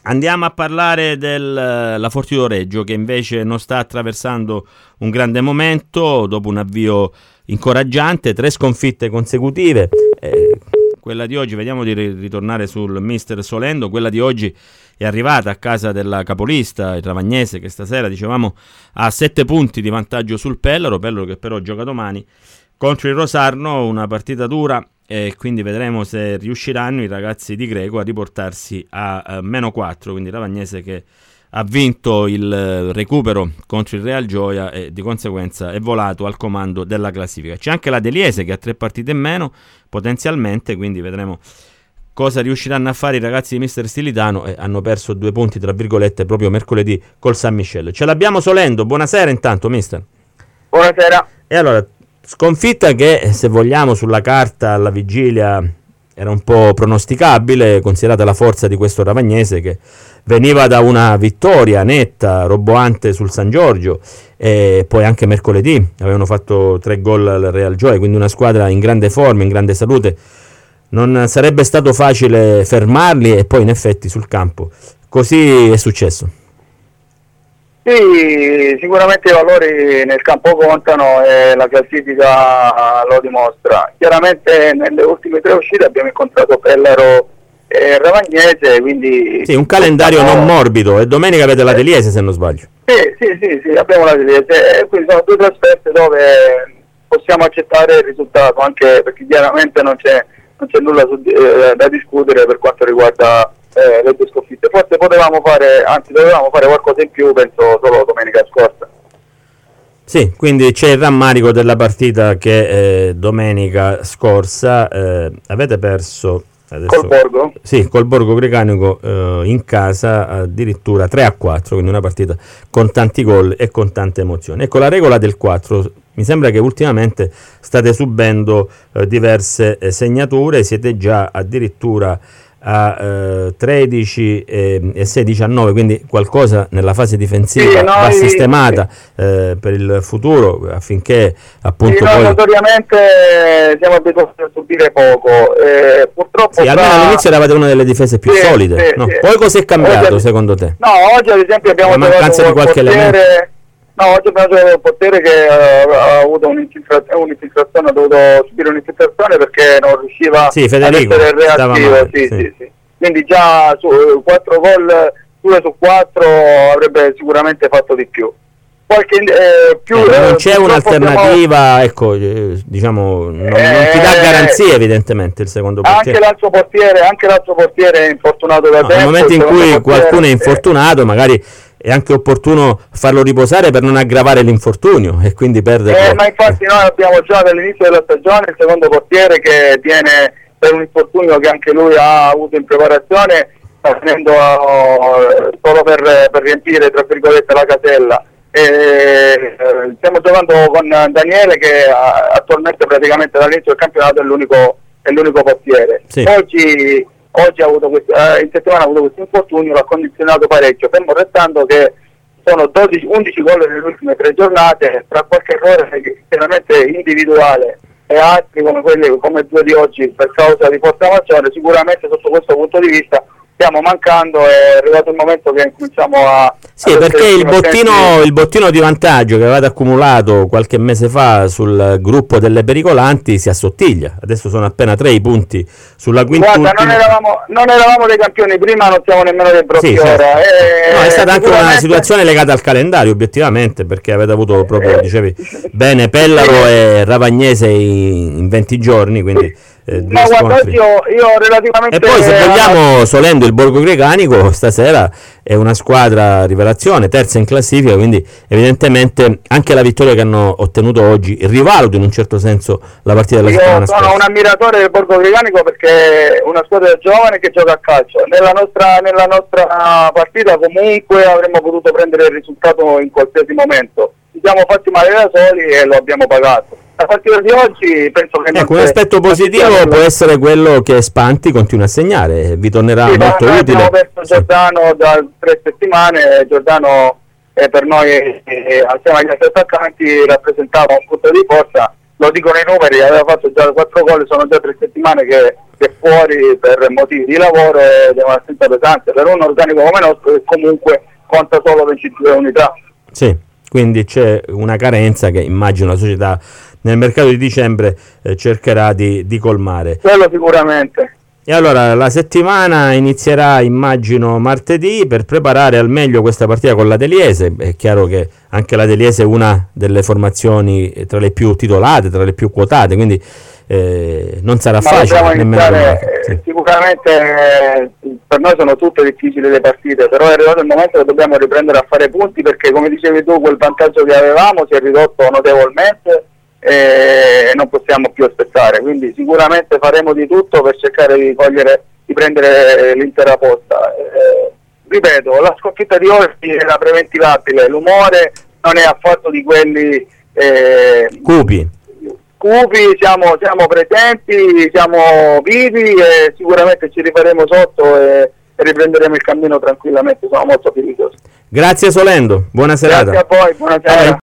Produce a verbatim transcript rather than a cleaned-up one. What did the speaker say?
Andiamo a parlare della Fortitudo Reggio, che invece non sta attraversando un grande momento dopo un avvio incoraggiante, tre sconfitte consecutive. Eh, quella di oggi, vediamo di ritornare sul mister Solendo, quella di oggi è arrivata a casa della capolista, il Ravagnese, che stasera, dicevamo, ha sette punti di vantaggio sul Pellaro, Pellaro che però gioca domani contro il Rosarno, una partita dura, e quindi vedremo se riusciranno i ragazzi di Greco a riportarsi a, a meno quattro, quindi Ravagnese che ha vinto il recupero contro il Real Gioia e di conseguenza è volato al comando della classifica. C'è anche la Deliese che ha tre partite in meno potenzialmente, quindi vedremo cosa riusciranno a fare i ragazzi di mister Stilitano, e hanno perso due punti tra virgolette proprio mercoledì col San Miscello. Ce l'abbiamo Solendo, buonasera intanto mister. Buonasera. E allora, sconfitta che, se vogliamo, sulla carta alla vigilia era un po' pronosticabile, considerata la forza di questo Ravagnese che veniva da una vittoria netta, roboante sul San Giorgio, e poi anche mercoledì avevano fatto tre gol al Real Gioia, quindi una squadra in grande forma, in grande salute. Non sarebbe stato facile fermarli, e poi in effetti sul campo così è successo. Sì, sicuramente i valori nel campo contano e la classifica lo dimostra. Chiaramente nelle ultime tre uscite abbiamo incontrato Pellaro e Ravagnese, quindi... Sì, un calendario non morbido, e domenica avete la Deliese se non sbaglio. Sì, sì, sì, sì, abbiamo la Deliese, e quindi sono due trasferte dove possiamo accettare il risultato, anche perché chiaramente non c'è, non c'è nulla su, eh, da discutere per quanto riguarda Eh, le due sconfitte. Forse potevamo fare, anzi dovevamo fare qualcosa in più, penso solo domenica scorsa. Sì, quindi c'è il rammarico della partita che eh, domenica scorsa eh, avete perso adesso, col Borgo? Sì, col Borgo Grecanico eh, in casa addirittura tre a quattro, quindi una partita con tanti gol e con tante emozioni. Ecco, la regola del quattro, mi sembra che ultimamente state subendo eh, diverse eh, segnature, siete già addirittura a eh, tredici e, e sei diciannove, quindi qualcosa nella fase difensiva sì, noi, va sistemata eh, per il futuro, affinché appunto sì, noi poi... notoriamente siamo abituati a subire poco, eh, purtroppo sì, almeno tra... all'inizio eravate una delle difese più sì, solide, sì, no? Sì. Poi cos'è cambiato oggi, secondo te? No, oggi ad esempio abbiamo la mancanza di qualche portiere... elemento. No, oggi abbiamo trovato il portiere che uh, ha avuto un'infiltrazione, un'infiltrazione, ha dovuto subire un'infiltrazione perché non riusciva sì, Federico, ad essere reattivo. male, sì, sì. Sì, sì. Quindi già su quattro gol, due su quattro avrebbe sicuramente fatto di più. Qualche, eh, più eh, non eh, c'è un'alternativa, abbiamo... ecco, eh, diciamo, non, eh, non ti dà garanzie evidentemente il secondo portiere. Anche l'altro portiere, anche l'altro portiere è infortunato da no, tempo. Nel momento in cui portiere, qualcuno è infortunato, eh, magari è anche opportuno farlo riposare per non aggravare l'infortunio e quindi perdere. Eh, ma infatti noi abbiamo già dall'inizio della stagione il secondo portiere che tiene per un infortunio che anche lui ha avuto in preparazione, sta venendo uh, solo per, per riempire tra virgolette la casella. E, eh, stiamo giocando con Daniele che uh, attualmente praticamente dall'inizio del campionato è l'unico, è l'unico portiere. Sì. Oggi, oggi ha avuto questo, uh, in settimana ha avuto questo infortunio, l'ha condizionato parecchio, fermo restando che sono dodici, undici gol nelle ultime tre giornate, tra qualche errore chiaramente individuale e altri come quelli come due di oggi per causa di forza maggiore, sicuramente sotto questo punto di vista stiamo mancando, è arrivato il momento che cominciamo a... Sì, perché il bottino, il bottino di vantaggio che avevate accumulato qualche mese fa sul gruppo delle pericolanti si assottiglia, adesso sono appena tre i punti sulla quintultima. Guarda, non eravamo, non eravamo dei campioni prima, non siamo nemmeno dei brocchi sì, ora. certo. E no, è stata anche sicuramente... una situazione legata al calendario obiettivamente, perché avete avuto proprio, eh, dicevi, bene Pellaro e Ravagnese in, in venti giorni, quindi... Eh, ma guarda, io, io relativamente... E poi se vogliamo, Solendo, il Borgo Grecanico stasera è una squadra rivelazione, terza in classifica, quindi evidentemente anche la vittoria che hanno ottenuto oggi rivaluta in un certo senso la partita della io settimana scorsa. Io sono un ammiratore del Borgo Grecanico perché è una squadra giovane che gioca a calcio. Nella nostra, nella nostra partita comunque avremmo potuto prendere il risultato in qualsiasi momento. Ci siamo fatti male da soli e lo abbiamo pagato. La partita di oggi penso che... Ecco, un aspetto positivo può essere quello che Spanti continua a segnare, vi tornerà sì, molto noi utile. Abbiamo perso Giordano da tre settimane, Giordano eh, per noi eh, assieme agli altri attaccanti rappresentava un punto di forza lo dicono i numeri, aveva fatto già quattro gol, sono già tre settimane che, che è fuori per motivi di lavoro ed è un'assenza pesante per un organico come nostro che comunque conta solo ventidue unità. Sì, quindi c'è una carenza che immagino la società nel mercato di dicembre eh, cercherà di, di colmare. Quello sicuramente. E allora la settimana inizierà immagino martedì per preparare al meglio questa partita con la Deliese. È chiaro che anche la Deliese è una delle formazioni tra le più titolate, tra le più quotate, quindi eh, non sarà Ma facile nemmeno iniziare, sì. Sicuramente eh, per noi sono tutte difficili le partite, però è arrivato il momento che dobbiamo riprendere a fare punti, perché come dicevi tu quel vantaggio che avevamo si è ridotto notevolmente e non possiamo più aspettare, quindi sicuramente faremo di tutto per cercare di cogliere, di prendere l'intera posta. Eh, ripeto, la sconfitta di oggi era preventivabile, l'umore non è affatto di quelli eh, cupi. cupi, siamo, siamo presenti, siamo vivi e sicuramente ci rifaremo sotto e, e riprenderemo il cammino tranquillamente, sono molto fiducioso. Grazie Solendo, buona serata. Grazie a voi, buona serata.